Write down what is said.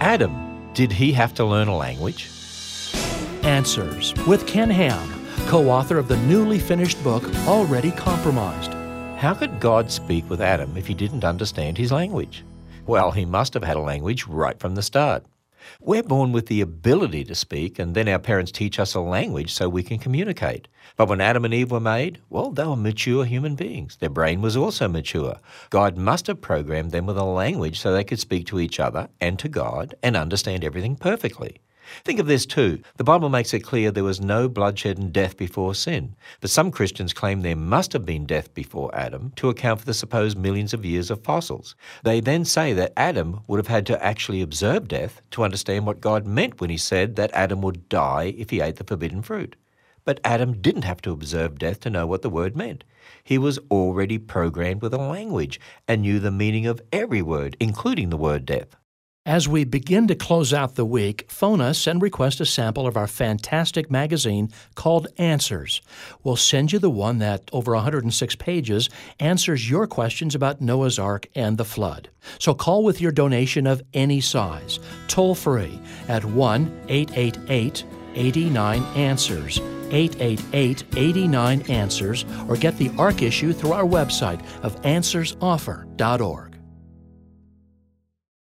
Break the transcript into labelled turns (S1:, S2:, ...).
S1: Adam, did he have to learn a language?
S2: Answers with Ken Ham, co-author of the newly finished book, Already Compromised.
S1: How could God speak with Adam if he didn't understand his language? Well, he must have had a language right from the start. We're born with the ability to speak, and then our parents teach us a language so we can communicate. But when Adam and Eve were made, well, they were mature human beings. Their brain was also mature. God must have programmed them with a language so they could speak to each other and to God and understand everything perfectly. Think of this too. The Bible makes it clear there was no bloodshed and death before sin. But some Christians claim there must have been death before Adam to account for the supposed millions of years of fossils. They then say that Adam would have had to actually observe death to understand what God meant when he said that Adam would die if he ate the forbidden fruit. But Adam didn't have to observe death to know what the word meant. He was already programmed with a language and knew the meaning of every word, including the word death.
S2: As we begin to close out the week, phone us and request a sample of our fantastic magazine called Answers. We'll send you the one that, over 106 pages, answers your questions about Noah's Ark and the flood. So call with your donation of any size, toll-free at 1-888-89-ANSWERS, 888-89-ANSWERS, or get the Ark issue through our website of answersoffer.org.